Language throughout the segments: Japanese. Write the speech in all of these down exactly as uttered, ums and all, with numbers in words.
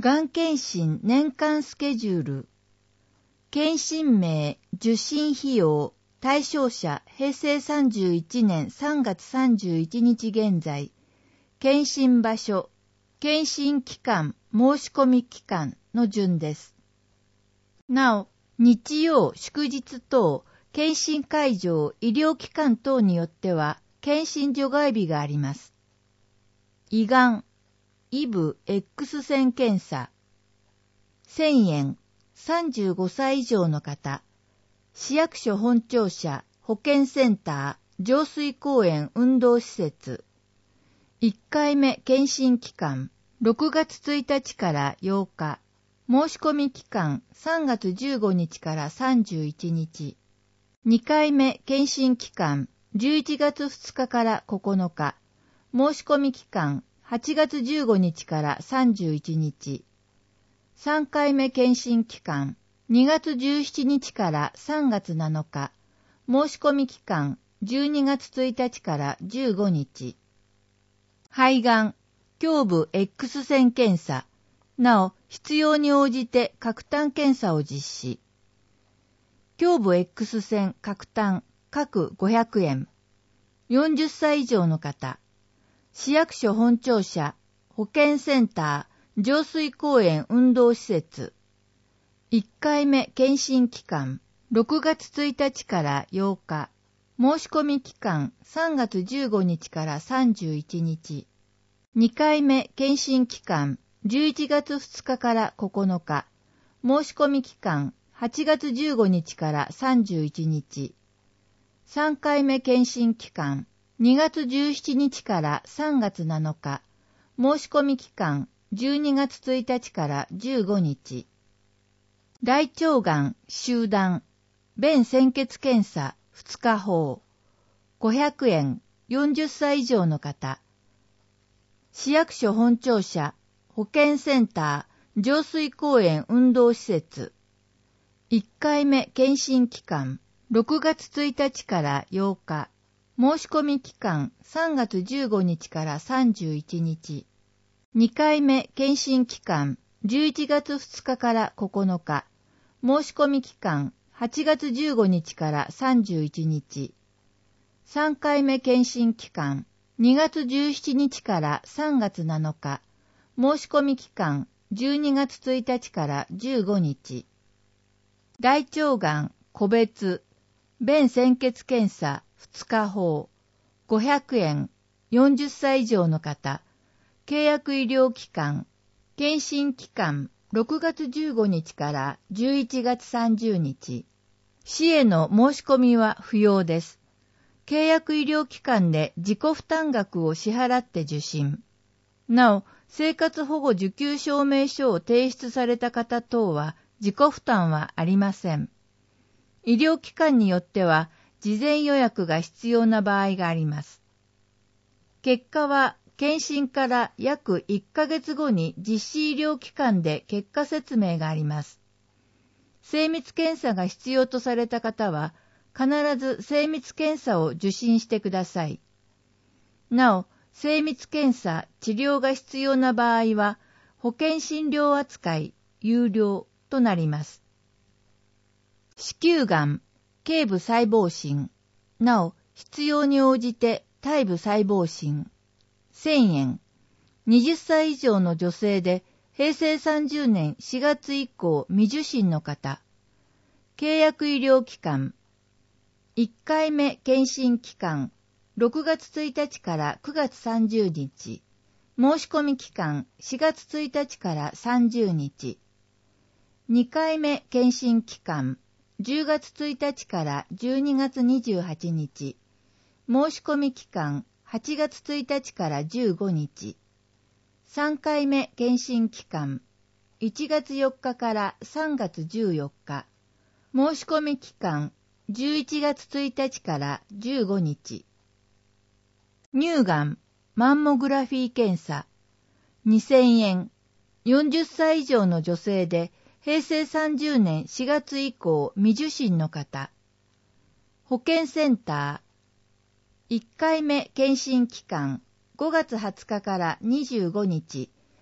がん検診年間スケジュール。検診名、受診費用、対象者、平成さんじゅういちねんさんがつさんじゅういちにち現在。検診場所、検診期間、申し込み期間の順です。なお、日曜、祝日等、検診会場、医療機関等によっては、検診除外日があります。胃がん、イブ X 線検査。せんえん、さんじゅうごさい以上の方。市役所本庁舎、保健センター、上水公園運動施設。いっかいめ検診期間、ろくがつついたちからようか。申し込み期間、さんがつじゅうごにちからさんじゅういちにち。にかいめ検診期間、じゅういちがつふつかからここのか。申し込み期間、はちがつじゅうごにちからさんじゅういちにち。さんかいめ検診期間、にがつじゅうしちにちからさんがつなのか。申し込み期間、じゅうにがつついたちからじゅうごにち。肺がん、胸部 X 線検査。なお、必要に応じて核炭検査を実施。胸部 X 線核炭、各ごひゃくえん。よんじゅっさい以上の方。市役所本庁舎、保健センター、上水公園運動施設。いっかいめ検診期間、ろくがつついたちからようか。申し込み期間、さんがつじゅうごにちからさんじゅういちにち。にかいめ検診期間、じゅういちがつふつかからここのか。申し込み期間、はちがつじゅうごにちからさんじゅういちにち。さんかいめ検診期間、にがつじゅうしちにちからさんがつなのか。申し込み期間、じゅうにがつついたちからじゅうごにち。大腸がん集団、便潜血検査ふつかほう。ごひゃくえん、よんじゅっさい以上の方。市役所本庁舎、保健センター、上水公園運動施設。いっかいめ検診期間、ろくがつついたちからようか。申し込み期間、さんがつじゅうごにちからさんじゅういちにち。にかいめ検診期間、じゅういちがつふつかからここのか。申し込み期間、はちがつじゅうごにちからさんじゅういちにち。さんかいめ検診期間、にがつじゅうしちにちからさんがつなのか。申し込み期間、じゅうにがつついたちからじゅうごにち。大腸がん個別、便潜血検査ふつかほう。ごひゃくえん、よんじゅっさい以上の方。契約医療機関、検診期間、ろくがつじゅうごにちからじゅういちがつさんじゅうにち。市への申し込みは不要です。契約医療機関で自己負担額を支払って受診。なお、生活保護受給証明書を提出された方等は自己負担はありません。医療機関によっては事前予約が必要な場合があります。結果は検診から約いっかげつごに実施医療機関で結果説明があります。精密検査が必要とされた方は必ず精密検査を受診してください。なお、精密検査、治療が必要な場合は保険診療扱い、有料となります。子宮がん、頸部細胞診。なお、必要に応じて体部細胞診。せんえん。はたち以上の女性で、平成さんじゅうねんしがつ以降未受診の方。契約医療機関。いっかいめ検診期間、ろくがつついたちからくがつさんじゅうにち。申し込み期間、しがつついたちからさんじゅうにち。にかいめ検診期間、じゅうがつついたちからじゅうにがつにじゅうはちにち。申し込み期間、はちがつついたちからじゅうごにち。さんかいめ検診期間、いちがつよっかからさんがつじゅうよっか。申し込み期間、じゅういちがつついたちからじゅうごにち。乳がん、マンモグラフィー検査、にせんえん。よんじゅっさい以上の女性で、平成さんじゅうねんしがつ以降未受診の方。保健センター。いっかいめ検診期間、ごがつはつかからにじゅうごにち。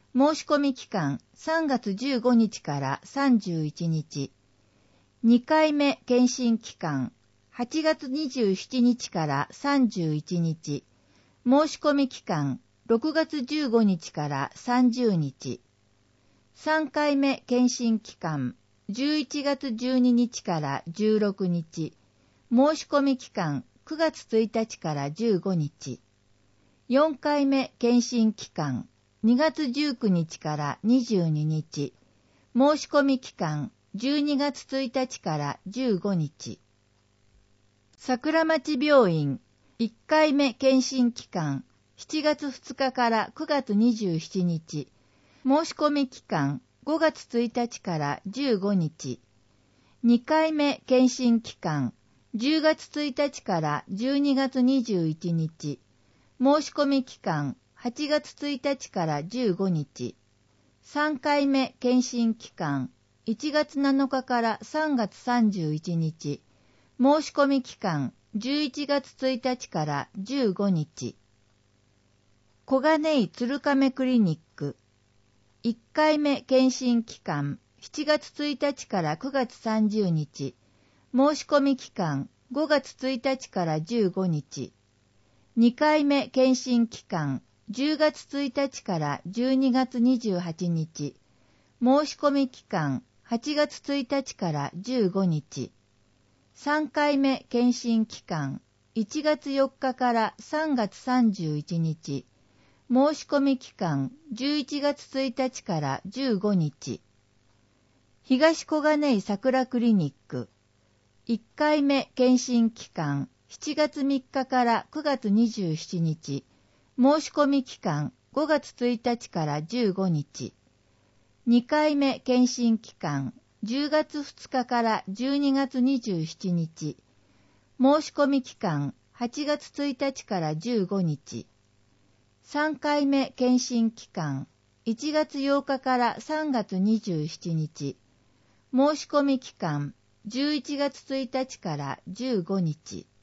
申し込み期間さんがつじゅうごにちからさんじゅういちにち。にかいめ検診期間はちがつにじゅうしちにちからさんじゅういちにち。申し込み期間ろくがつじゅうごにちからさんじゅうにち。さんかいめ検診期間じゅういちがつじゅうににちからじゅうろくにち。申し込み期間くがつついたちからじゅうごにち。よんかいめ検診期間にがつじゅうくにちからにじゅうににち。申し込み期間じゅうにがつついたちからじゅうごにち。桜町病院いっかいめ検診期間しちがつふつかからくがつにじゅうしちにち。申し込み期間ごがつついたちからじゅうごにち。にかいめ検診期間じゅうがつついたちからじゅうにがつにじゅういちにち。申し込み期間はちがつついたちからじゅうごにち。さんかいめ検診期間いちがつなのかからさんがつさんじゅういちにち。申し込み期間じゅういちがつついたちからじゅうごにち。小金井鶴亀クリニックいっかいめ検診期間しちがつついたちからくがつさんじゅうにち。申し込み期間ごがつついたちからじゅうごにち。にかいめ検診期間じゅうがつついたちからじゅうにがつにじゅうはちにち。申し込み期間はちがつついたちからじゅうごにち。さんかいめ検診期間いちがつよっかからさんがつさんじゅういちにち。申し込み期間じゅういちがつついたちからじゅうごにち。東小金井桜クリニックいっかいめ検診期間しちがつみっかからくがつにじゅうしちにち。申し込み期間ごがつついたちからじゅうごにち。にかいめ検診期間じゅうがつふつかからじゅうにがつにじゅうしちにち。申し込み期間はちがつついたちからじゅうごにち。さんかいめ検診期間いちがつようかからさんがつにじゅうしちにち。申し込み期間じゅういちがつついたちからじゅうごにち。